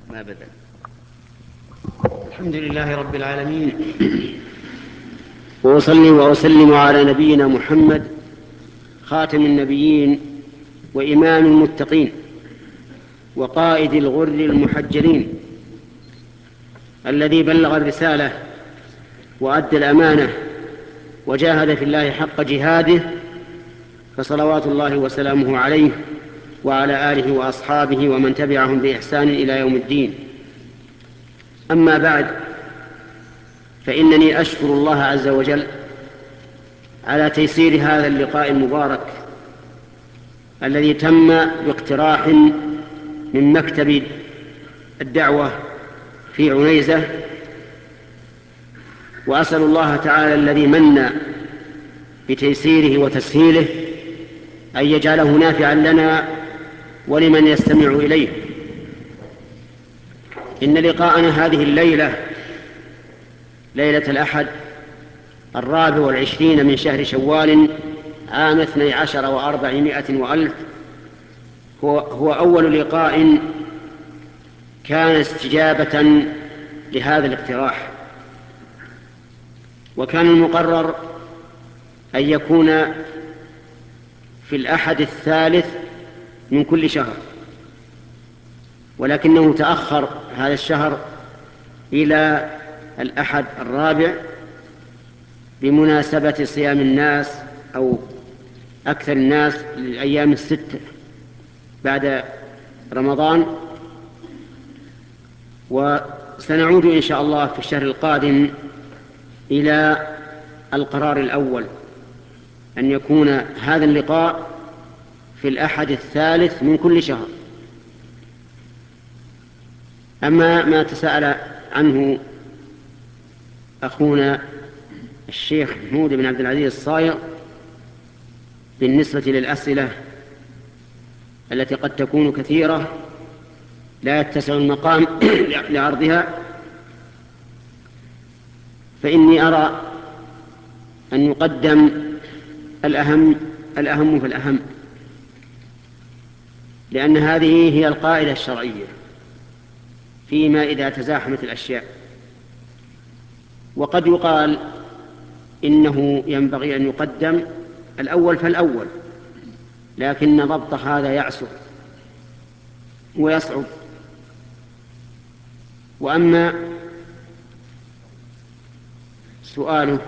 ما بدأ. الحمد لله رب العالمين، وأصلي وأسلم على نبينا محمد خاتم النبيين وإمام المتقين وقائد الغر المحجلين، الذي بلغ الرسالة وأدى الأمانة وجاهد في الله حق جهاده، فصلوات الله وسلامه عليه وعلى آله وأصحابه ومن تبعهم بإحسان إلى يوم الدين. أما بعد، فإنني أشكر الله عز وجل على تيسير هذا اللقاء المبارك الذي تم باقتراح من مكتب الدعوة في عنيزة، وأسأل الله تعالى الذي من بتيسيره وتسهيله أن يجعله نافعا لنا ولمن يستمع إليه. إن لقاءنا هذه الليلة، ليلة الأحد 24 من شهر شوال عام 12 و400 وألف، هو أول لقاء كان استجابة لهذا الاقتراح، وكان المقرر أن يكون في الأحد الثالث من كل شهر، ولكنه تأخر هذا الشهر إلى الأحد الرابع بمناسبة صيام الناس أو أكثر الناس للأيام الستة بعد رمضان. وسنعود إن شاء الله في الشهر القادم إلى القرار الأول، أن يكون هذا اللقاء في الأحد الثالث من كل شهر. أما ما تساءل عنه أخونا الشيخ محمود بن عبد العزيز الصايغ بالنسبة للأسئلة التي قد تكون كثيرة لا يتسع المقام لعرضها، فإني أرى أن يقدم الأهم فالأهم، لأن هذه هي القاعدة الشرعية فيما إذا تزاحمت الأشياء. وقد يقال إنه ينبغي أن يقدم الأول فالأول، لكن ضبط هذا يعسر ويصعب. وأما سؤاله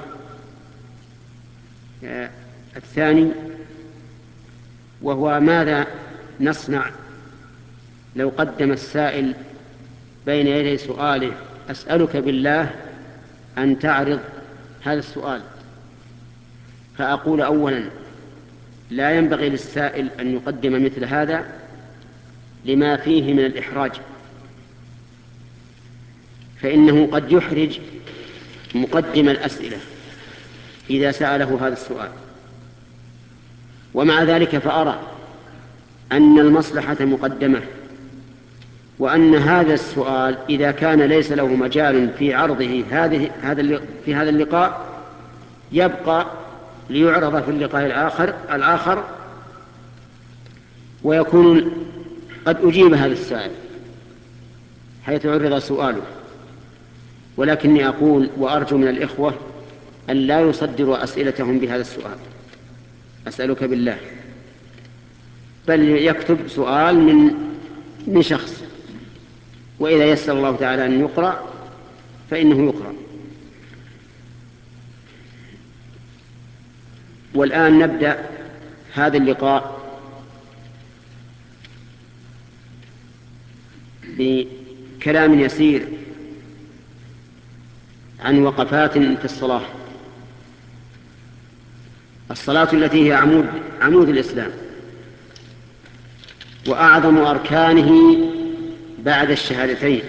الثاني، وهو ماذا نصنع لو قدم السائل بين يدي سؤاله: أسألك بالله أن تعرض هذا السؤال. فأقول أولا: لا ينبغي للسائل أن يقدم مثل هذا لما فيه من الإحراج، فإنه قد يحرج مقدم الأسئلة إذا سأله هذا السؤال. ومع ذلك فأرى أن المصلحة مقدمة، وأن هذا السؤال إذا كان ليس له مجال في عرضه في هذا اللقاء يبقى ليعرض في اللقاء الآخر ويكون قد أجيب هذا السائل حيث عرض سؤاله. ولكني أقول وأرجو من الإخوة أن لا يصدروا أسئلتهم بهذا السؤال: أسألك بالله، بل يكتب سؤال من شخص، وإذا يسر الله تعالى أن يقرأ فإنه يقرأ. والآن نبدأ هذا اللقاء بكلام يسير عن وقفات في الصلاة التي هي عمود الإسلام وأعظم أركانه بعد الشهادتين.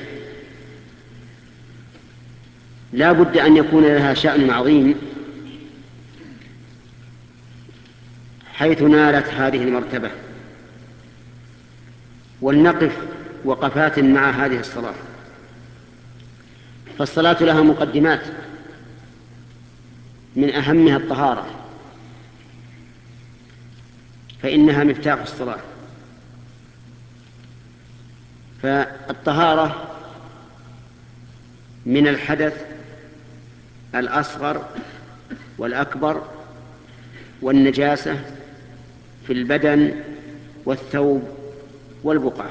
لا بد أن يكون لها شأن عظيم حيث نالت هذه المرتبة. ولنقف وقفات مع هذه الصلاة، فالصلاة لها مقدمات، من أهمها الطهارة، فإنها مفتاح الصلاة. فالطهارة من الحدث الأصغر والأكبر والنجاسة في البدن والثوب والبقعة،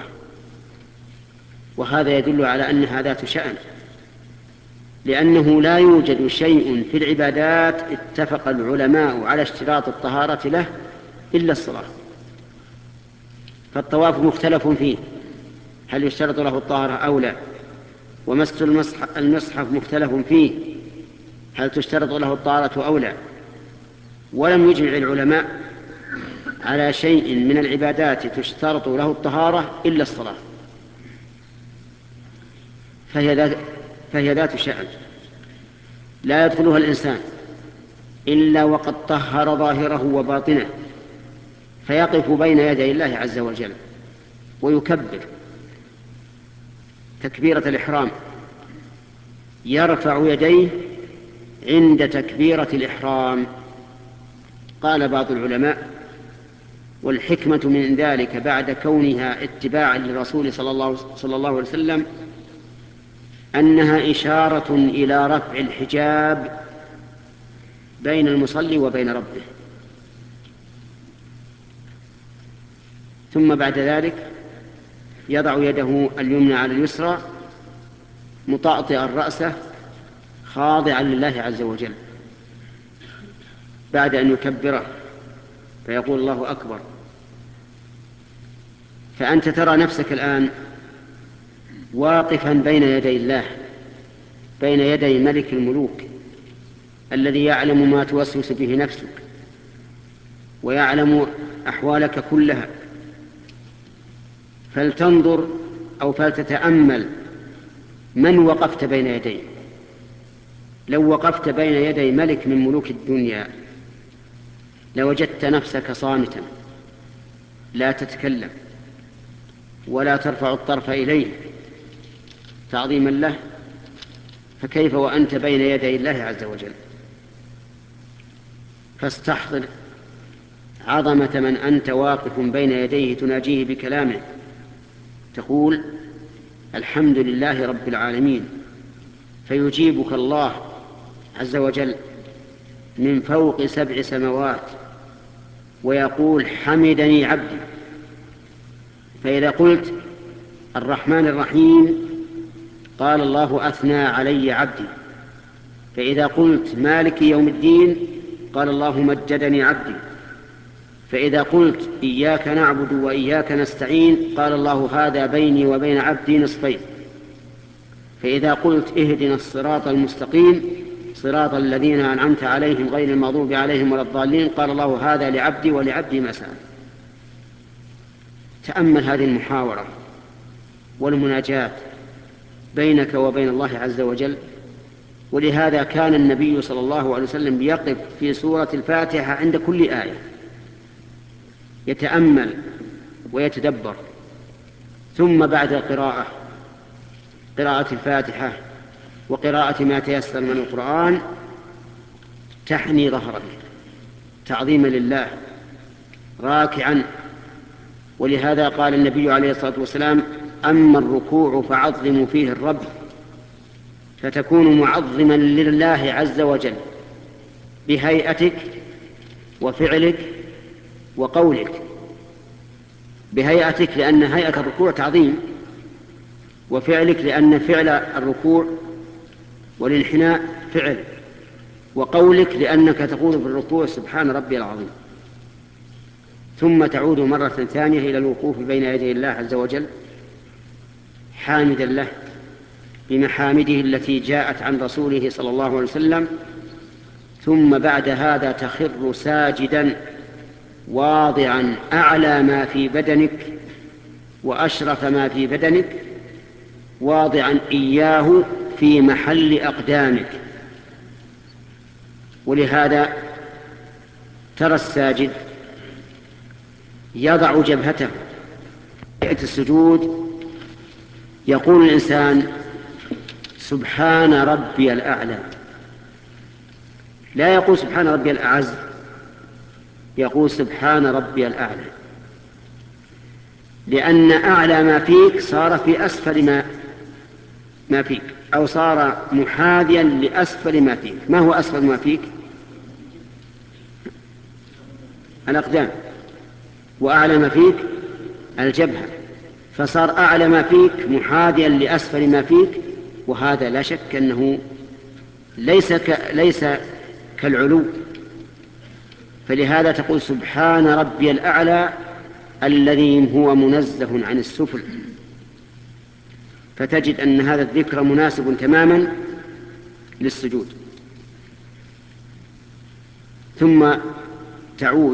وهذا يدل على أنها ذات شأن، لأنه لا يوجد شيء في العبادات اتفق العلماء على اشتراط الطهارة له إلا الصلاة. فالطواف مختلف فيه هل يشترط له الطهارة أو لا، ومس المصحف مختلف فيه هل تشترط له الطهارة أو لا، ولم يجمع العلماء على شيء من العبادات تشترط له الطهارة إلا الصلاة، فهي ذات شأن لا يدخلها الإنسان إلا وقد طهر ظاهره وباطنه، فيقف بين يدي الله عز وجل ويكبر تكبيرة الإحرام، يرفع يديه عند تكبيرة الإحرام. قال بعض العلماء: والحكمة من ذلك بعد كونها اتباعا للرسول صلى الله عليه وسلم أنها إشارة إلى رفع الحجاب بين المصلي وبين ربه. ثم بعد ذلك يضع يده اليمنى على اليسرى مطأطئا رأسه خاضعا لله عز وجل بعد أن يكبره فيقول الله أكبر. فأنت ترى نفسك الآن واقفا بين يدي الله، بين يدي ملك الملوك الذي يعلم ما توسوس به نفسك ويعلم أحوالك كلها. فلتنظر أو فلتتأمل من وقفت بين يديه. لو وقفت بين يدي ملك من ملوك الدنيا لوجدت نفسك صامتا لا تتكلم ولا ترفع الطرف إليه تعظيما له، فكيف وأنت بين يدي الله عز وجل؟ فاستحضر عظمة من أنت واقف بين يديه تناجيه بكلامه، تقول الحمد لله رب العالمين، فيجيبك الله عز وجل من فوق 7 سماوات ويقول حمدني عبدي. فإذا قلت الرحمن الرحيم قال الله أثنى علي عبدي. فإذا قلت مالك يوم الدين قال الله مجدني عبدي. فإذا قلت إياك نعبد وإياك نستعين قال الله هذا بيني وبين عبدي نصفين. فإذا قلت اهدنا الصراط المستقيم صراط الذين أنعمت عليهم غير المغضوب عليهم ولا الضالين قال الله هذا لعبدي ولعبدي ما سأل. تأمل هذه المحاورة والمناجاة بينك وبين الله عز وجل. ولهذا كان النبي صلى الله عليه وسلم يقف في سورة الفاتحة عند كل آية يتأمل ويتدبر، ثم بعد قراءة الفاتحة وقراءة ما تيسر من القرآن تحني ظهرك تعظيما لله راكعا. ولهذا قال النبي عليه الصلاة والسلام أما الركوع فعظموا فيه الرب، فتكون معظما لله عز وجل بهيئتك وفعلك وقولك. بهيئتك لأن هيئة الركوع تعظيم، وفعلك لأن فعل الركوع والانحناء فعل، وقولك لأنك تقول في الركوع سبحان ربي العظيم. ثم تعود مرة ثانية إلى الوقوف بين يدي الله عز وجل حامدا له بمحامده التي جاءت عن رسوله صلى الله عليه وسلم. ثم بعد هذا تخر ساجدا واضعا أعلى ما في بدنك وأشرف ما في بدنك، واضعا إياه في محل أقدامك. ولهذا ترى الساجد يضع جبهته في السجود، يقول الإنسان سبحان ربي الأعلى، لا يقول سبحان ربي الأعز، يقول سبحان ربي الأعلى. لأن أعلى ما فيك صار في أسفل ما فيك، أو صار محاذيا لأسفل ما فيك. ما هو أسفل ما فيك؟ الأقدام. وأعلى ما فيك الجبهة، فصار أعلى ما فيك محاذيا لأسفل ما فيك، وهذا لا شك أنه ليس كالعلو. فلهذا تقول سبحان ربي الأعلى الذي هو منزه عن السفل. فتجد أن هذا الذكر مناسب تماما للسجود. ثم تعود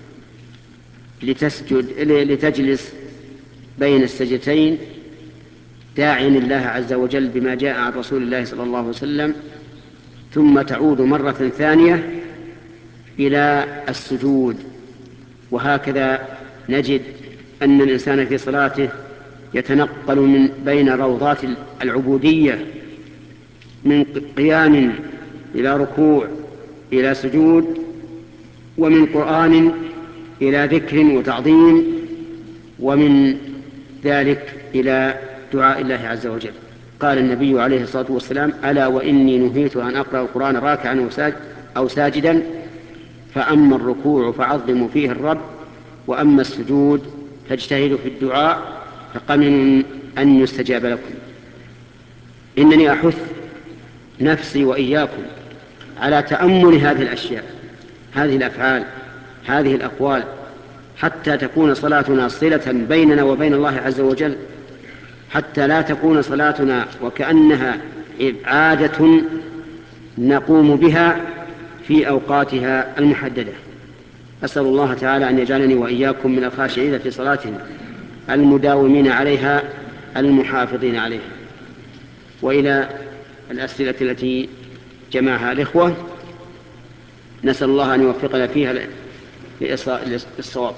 لتجلس بين السجدتين داعيا الله عز وجل بما جاء عن رسول الله صلى الله عليه وسلم، ثم تعود مرة ثانية إلى السجود. وهكذا نجد أن الإنسان في صلاته يتنقل من بين روضات العبودية، من قيام إلى ركوع إلى سجود، ومن قرآن إلى ذكر وتعظيم، ومن ذلك إلى دعاء الله عز وجل. قال النبي عليه الصلاة والسلام: ألا وإني نهيت أن أقرأ القرآن راكعا أو ساجدا، فأما الركوع فعظموا فيه الرب، وأما السجود فاجتهدوا في الدعاء فقمن أن يستجاب لكم. إنني أحث نفسي وإياكم على تأمل هذه الأشياء، هذه الأفعال، هذه الأقوال، حتى تكون صلاتنا صلة بيننا وبين الله عز وجل، حتى لا تكون صلاتنا وكأنها عادة نقوم بها في أوقاتها المحددة. أسأل الله تعالى أن يجعلني وإياكم من الخاشعين في صلاتهم المداومين عليها المحافظين عليها. وإلى الأسئلة التي جمعها الإخوة، نسأل الله أن يوفقنا فيها للصواب.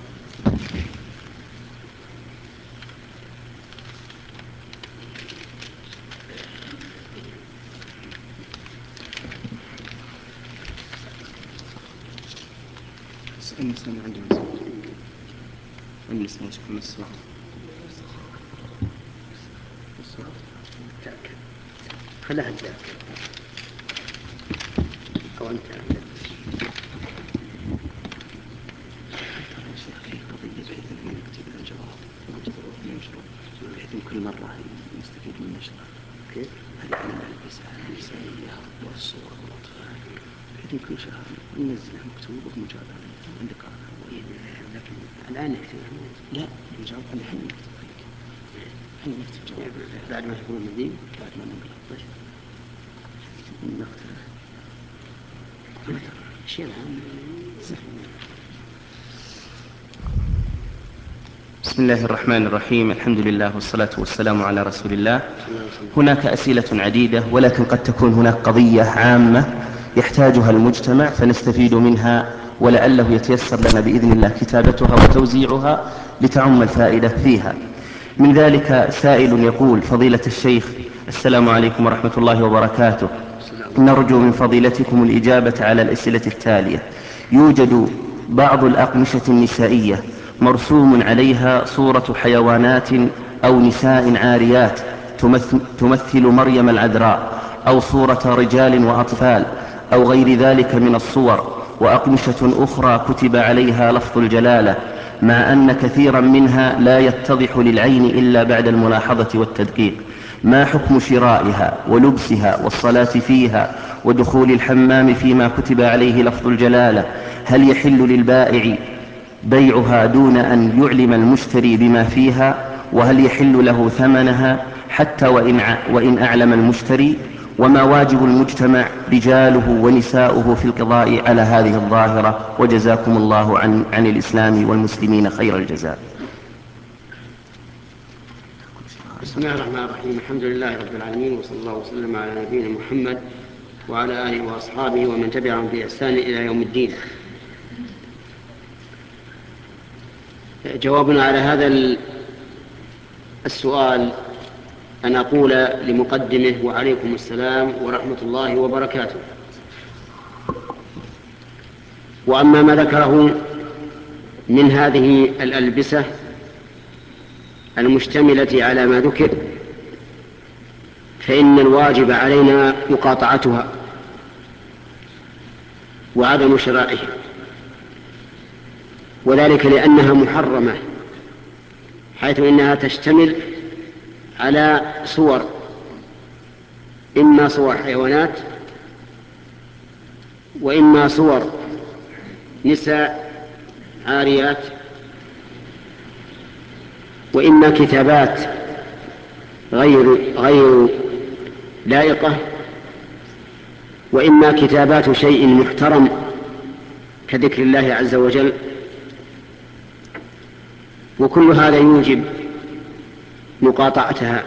خلها تذاكر أو أنت كل مرة نستفيد من نشرة كيف؟ هذه من الإنسانية والصور والأطفال، بحيث كل شهر ننزله مكتوب ومجابة عندك. لكن الآن نكتب. لا نجاوب على الحين نكتب. الحين نكتب جواب بعد ما تكون المدين، بعد ما نقرأ. طيب نختار شيء بسم الله الرحمن الرحيم. الحمد لله والصلاة والسلام على رسول الله. هناك أسئلة عديدة، ولكن قد تكون هناك قضية عامة يحتاجها المجتمع فنستفيد منها، ولعله يتيسر لنا بإذن الله كتابتها وتوزيعها لتعم الفائدة فيها. من ذلك سائل يقول: فضيلة الشيخ، السلام عليكم ورحمة الله وبركاته. نرجو من فضيلتكم الإجابة على الأسئلة التالية. يوجد بعض الأقمشة النسائية مرسوم عليها صورة حيوانات أو نساء عاريات تمثل مريم العذراء، أو صورة رجال وأطفال، أو غير ذلك من الصور، وأقمشة أخرى كتب عليها لفظ الجلالة، مع أن كثيرا منها لا يتضح للعين إلا بعد الملاحظة والتدقيق. ما حكم شرائها ولبسها والصلاة فيها ودخول الحمام فيما كتب عليه لفظ الجلالة؟ هل يحل للبائع بيعها دون أن يعلم المشتري بما فيها؟ وهل يحل له ثمنها حتى وإن أعلم المشتري؟ وما واجب المجتمع رجاله ونساؤه في القضاء على هذه الظاهرة؟ وجزاكم الله عن الإسلام والمسلمين خير الجزاء. بسم الله الرحمن الرحيم. الحمد لله رب العالمين، وصلى الله وسلم على نبينا محمد وعلى آله وأصحابه ومن تبعهم بإحسان إلى يوم الدين. جوابنا على هذا السؤال أن أقول لمقدمه: وعليكم السلام ورحمة الله وبركاته. وأما ما ذكره من هذه الألبسة المشتملة على ما ذكر فإن الواجب علينا مقاطعتها وعدم شرائها، وذلك لأنها محرمة، حيث إنها تشتمل على صور، إما صور حيوانات وإما صور نساء عاريات، وإما كتابات غير لائقة، وإما كتابات شيء محترم كذكر الله عز وجل. وكل هذا يوجب مقاطعتها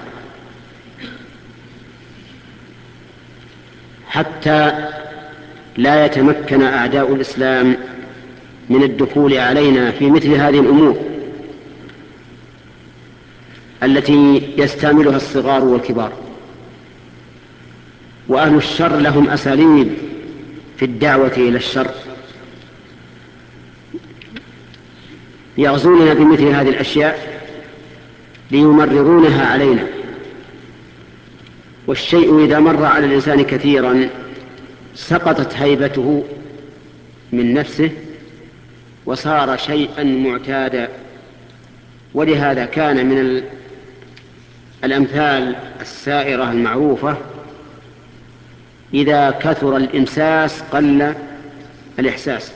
حتى لا يتمكن أعداء الإسلام من الدخول علينا في مثل هذه الأمور التي يستعملها الصغار والكبار. وأهل الشر لهم أساليب في الدعوة إلى الشر، يغزوننا بمثل هذه الأشياء ليمررونها علينا. والشيء إذا مر على الإنسان كثيرا سقطت هيبته من نفسه وصار شيئا معتادا. ولهذا كان من الأمثال السائرة المعروفة: إذا كثر الإمساس قل الإحساس.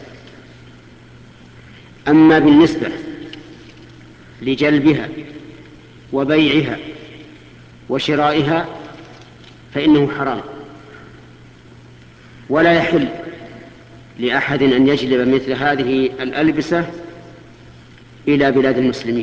أما بالنسبة لجلبها وبيعها وشرائها فإنه حرام، ولا يحل لأحد أن يجلب مثل هذه الألبسة إلى بلاد المسلمين،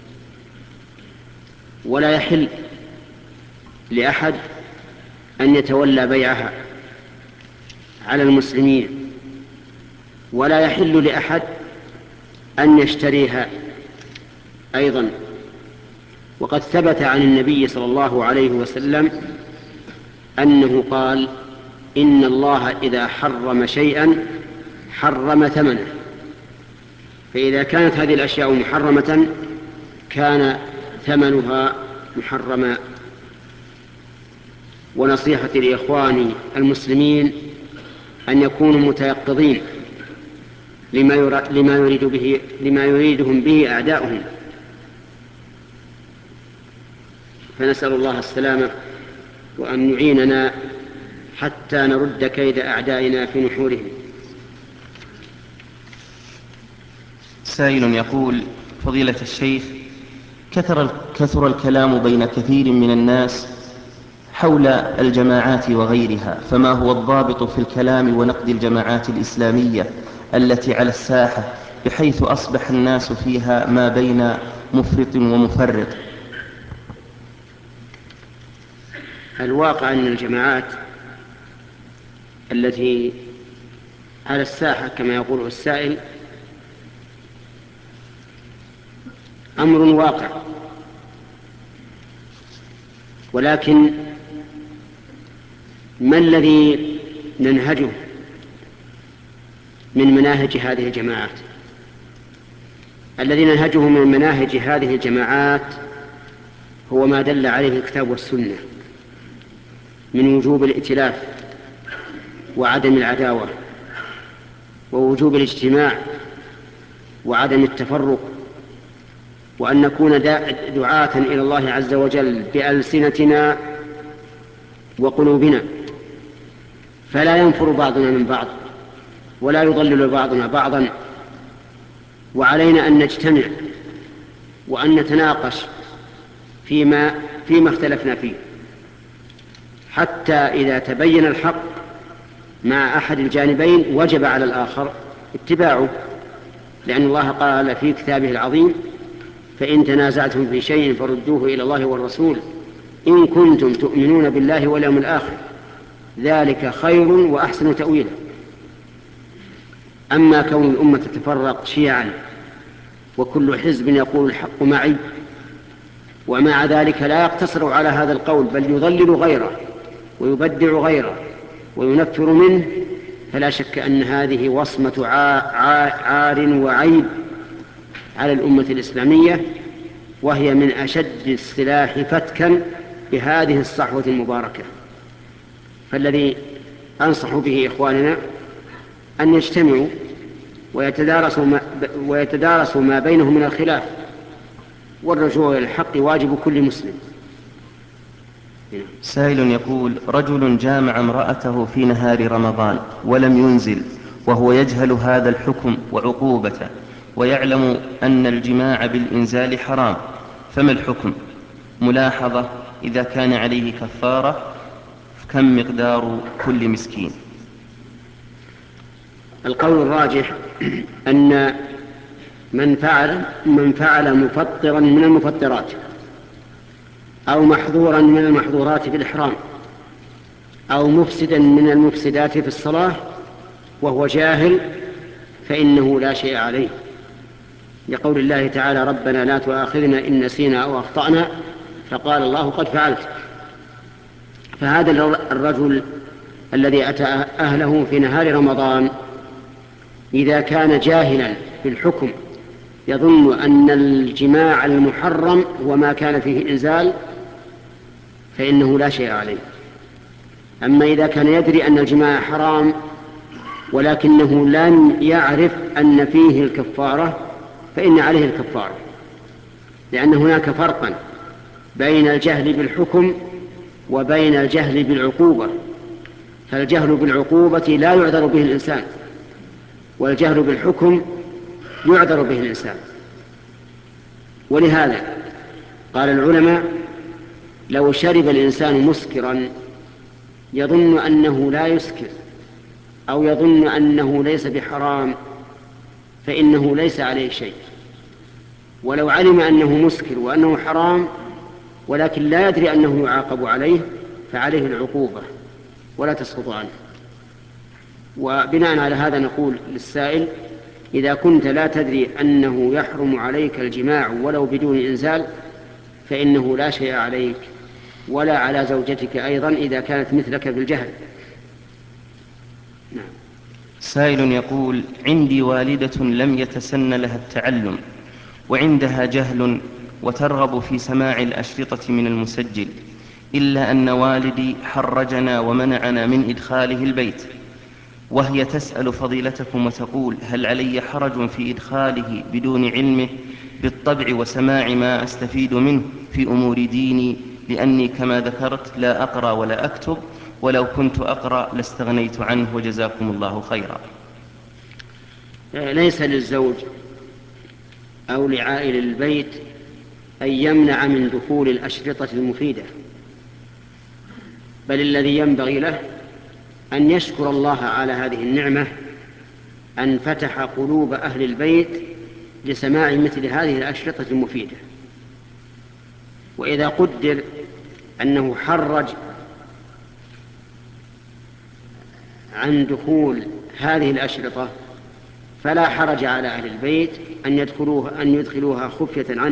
ولا يحل لأحد أن يتولى بيعها على المسلمين، ولا يحل لأحد أن يشتريها أيضا. وقد ثبت عن النبي صلى الله عليه وسلم أنه قال: إن الله إذا حرم شيئا حرم ثمنه. فإذا كانت هذه الأشياء محرمة كان ثمنها محرما. ونصيحتي لإخواني المسلمين أن يكونوا متيقظين لما يريدهم به أعداؤهم، فنسأل الله السلامة وأن يعيننا حتى نرد كيد أعدائنا في نحورهم. سائل يقول: فضيلة الشيخ، كثر الكلام بين كثير من الناس حول الجماعات وغيرها، فما هو الضابط في الكلام ونقد الجماعات الإسلامية التي على الساحة، بحيث أصبح الناس فيها ما بين مفرط ومفرط؟ الواقع أن الجماعات التي على الساحة كما يقول السائل أمر واقع، ولكن ما الذي ننهجه من مناهج هذه الجماعات؟ الذي ننهجه من مناهج هذه الجماعات هو ما دل عليه الكتاب والسنة من وجوب الائتلاف وعدم العداوة، ووجوب الاجتماع وعدم التفرق، وأن نكون دعاة إلى الله عز وجل بألسنتنا وقلوبنا، فلا ينفر بعضنا من بعض ولا يضلل بعضنا بعضا. وعلينا أن نجتمع وأن نتناقش فيما اختلفنا فيه، حتى إذا تبين الحق مع أحد الجانبين وجب على الآخر اتباعه، لأن الله قال في كتابه العظيم: فإن تنازعتم في شيء فردوه إلى الله والرسول إن كنتم تؤمنون بالله واليوم الآخر ذلك خير وأحسن تأويلا. أما كون الأمة تتفرق شيعا وكل حزب يقول الحق معي، ومع ذلك لا يقتصر على هذا القول بل يضلل غيره ويبدع غيره وينفر منه، فلا شك أن هذه وصمة عار وعيب على الأمة الإسلامية، وهي من أشد السلاح فتكا بهذه الصحوة المباركة. فالذي أنصح به إخواننا أن يجتمعوا ويتدارسوا ما بينهم من الخلاف، والرجوع إلى الحق واجب كل مسلم. سائل يقول: رجل جامع امرأته في نهار رمضان ولم ينزل، وهو يجهل هذا الحكم وعقوبته، ويعلم أن الجماع بالإنزال حرام، فما الحكم؟ ملاحظة: إذا كان عليه كفارة كم مقدار كل مسكين؟ القول الراجح أن من فعل مفطرا من المفطرات أو محظورا من المحظورات بالإحرام أو مفسدا من المفسدات في الصلاة وهو جاهل فإنه لا شيء عليه، لقول الله تعالى: ربنا لا تؤاخذنا إن نسينا أو أخطأنا، فقال الله: قد فعلت. فهذا الرجل الذي أتى أهله في نهار رمضان إذا كان جاهلا بالحكم يظن أن الجماع المحرم هو ما كان فيه إنزال فإنه لا شيء عليه. أما إذا كان يدري أن الجماع حرام ولكنه لم يعرف أن فيه الكفارة فإن عليه الكفارة، لأن هناك فرقا بين الجهل بالحكم وبين الجهل بالعقوبة. فالجهل بالعقوبة لا يعذر به الإنسان، والجهل بالحكم يعذر به الإنسان. ولهذا قال العلماء: لو شرب الإنسان مسكرا يظن أنه لا يسكر أو يظن أنه ليس بحرام فإنه ليس عليه شيء، ولو علم أنه مسكر وأنه حرام ولكن لا يدري أنه يعاقب عليه فعليه العقوبة ولا تسقط عنه. وبناء على هذا نقول للسائل: إذا كنت لا تدري أنه يحرم عليك الجماع ولو بدون إنزال فإنه لا شيء عليك ولا على زوجتك أيضا إذا كانت مثلك في الجهل. نعم. سائل يقول: عندي والدة لم يتسن لها التعلم وعندها جهل وترغب في سماع الأشرطة من المسجل، إلا أن والدي حرجنا ومنعنا من إدخاله البيت، وهي تسأل فضيلتكم وتقول: هل علي حرج في إدخاله بدون علمه بالطبع وسماع ما أستفيد منه في أمور ديني، لأني كما ذكرت لا أقرأ ولا أكتب، ولو كنت أقرأ لاستغنيت عنه وجزاكم الله خيرا. ليس للزوج أو لعائل البيت أن يمنع من دخول الأشرطة المفيدة، بل الذي ينبغي له أن يشكر الله على هذه النعمة أن فتح قلوب أهل البيت لسماع مثل هذه الأشرطة المفيدة. وإذا قدر أنه حرج عن دخول هذه الأشرطة فلا حرج على أهل البيت أن يدخلوها خفية عنه،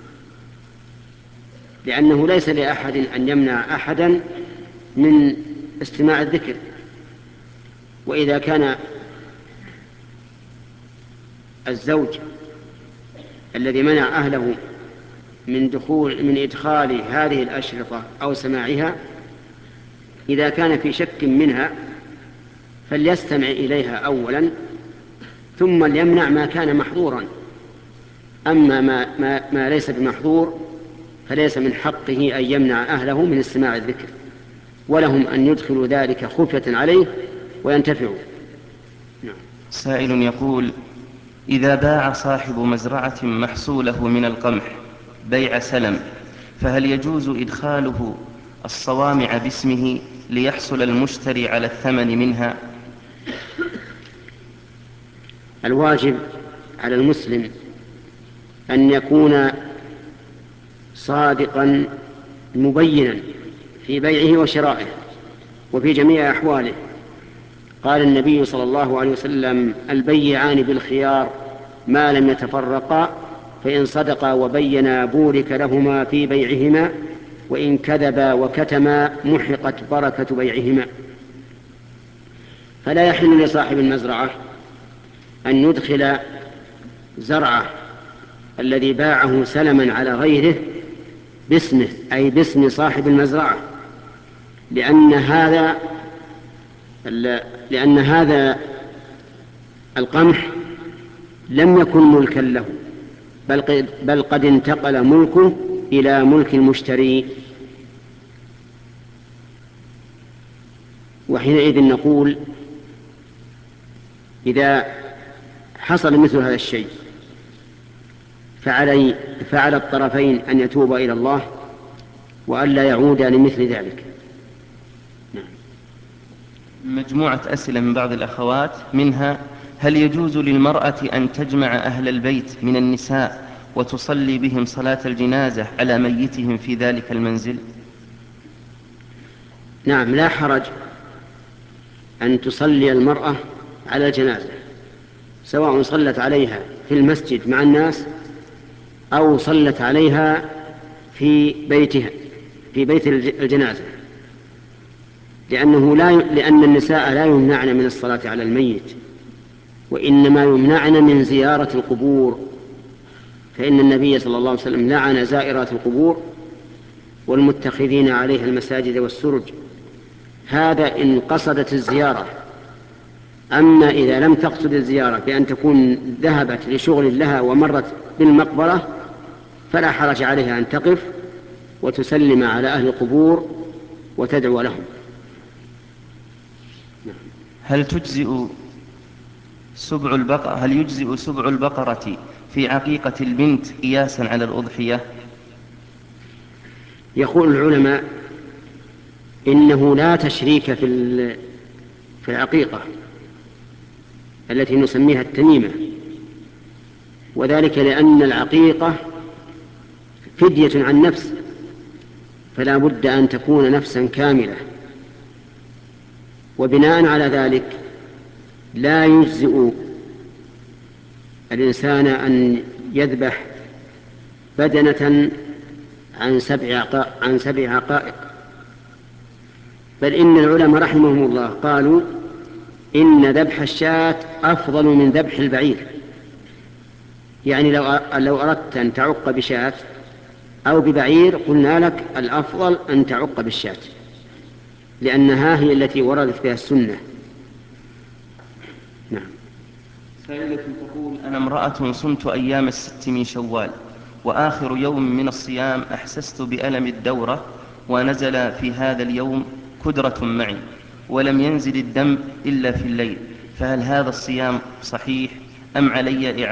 لأنه ليس لأحد أن يمنع أحدا من استماع الذكر. وإذا كان الزوج الذي منع أهله من إدخال هذه الأشرطة أو سماعها إذا كان في شك منها فليستمع إليها أولا ثم ليمنع ما كان محظورا. أما ما ليس بمحظور فليس من حقه أن يمنع أهله من استماع الذكر، ولهم أن يدخلوا ذلك خفية عليه وينتفعوا. نعم. سائل يقول: إذا باع صاحب مزرعة محصوله من القمح بيع سلم، فهل يجوز إدخاله الصوامع باسمه ليحصل المشتري على الثمن منها؟ الواجب على المسلم أن يكون صادقا مبينا في بيعه وشرائه وفي جميع أحواله. قال النبي صلى الله عليه وسلم: البيعان بالخيار ما لم يتفرقا، فإن صدقا وبينا بورك لهما في بيعهما، وإن كذبا وكتما محقت بركة بيعهما. فلا يحل لصاحب المزرعة أن يدخل زرعه الذي باعه سلما على غيره باسمه، أي باسم صاحب المزرعة، لأن هذا القمح لم يكن ملكا له، بل قد انتقل ملكه إلى ملك المشتري. وحينئذ نقول إذا حصل مثل هذا الشيء فعلى الطرفين أن يتوبا إلى الله وألا يعودا لمثل ذلك. مجموعة أسئلة من بعض الأخوات، منها: هل يجوز للمرأة أن تجمع أهل البيت من النساء وتصلي بهم صلاة الجنازة على ميتهم في ذلك المنزل؟ نعم، لا حرج أن تصلي المرأة على الجنازة، سواء صلت عليها في المسجد مع الناس أو صلت عليها في بيتها في بيت الجنازة، لأن النساء لا يمنعن من الصلاة على الميت، وإنما يمنعن من زيارة القبور، فإن النبي صلى الله عليه وسلم لعن زائرات القبور والمتخذين عليها المساجد والسرج. هذا إن قصدت الزيارة. أما إذا لم تقصد الزيارة بأن تكون ذهبت لشغل لها ومرت بالمقبرة فلا حرج عليها أن تقف وتسلم على أهل القبور وتدعو لهم. هل يجزئ سبع البقرة في عقيقة البنت قياسا على الأضحية؟ يقول العلماء إنه لا تشريك في العقيقة التي نسميها التميمة، وذلك لأن العقيقة فدية عن نفس، فلا بد أن تكون نفسا كاملة، وبناء على ذلك لا يجزئ الإنسان أن يذبح بدنة عن سبع عقائق، بل إن العلماء رحمهم الله قالوا إن ذبح الشاة أفضل من ذبح البعير. يعني لو أردت أن تعق بشاة أو ببعير قلنا لك الأفضل أن تعق بالشاة، لأنها هي التي وردت بها السنة. نعم. سائلة تقول: أنا امرأة صمت أيام 6 من شوال، وآخر يوم من الصيام أحسست بألم الدورة، ونزل في هذا اليوم كدرة معي، ولم ينزل الدم إلا في الليل، فهل هذا الصيام صحيح أم علي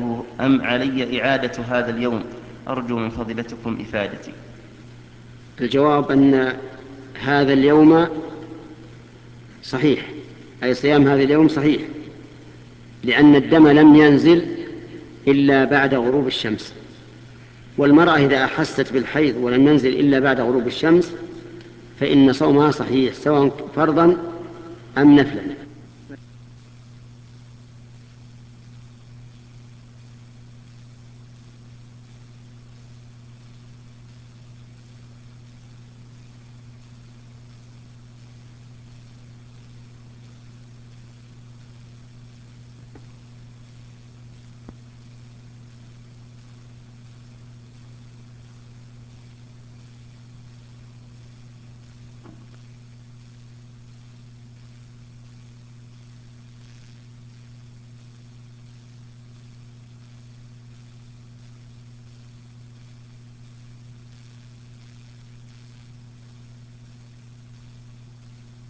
إعادة هذا اليوم؟ أرجو من فضيلتكم إفادتي. الجواب أن هذا اليوم صحيح، أي صيام هذا اليوم صحيح، لأن الدم لم ينزل إلا بعد غروب الشمس، والمرأة إذا أحست بالحيض ولم ينزل إلا بعد غروب الشمس فإن صومها صحيح سواء فرضا أم نفلا.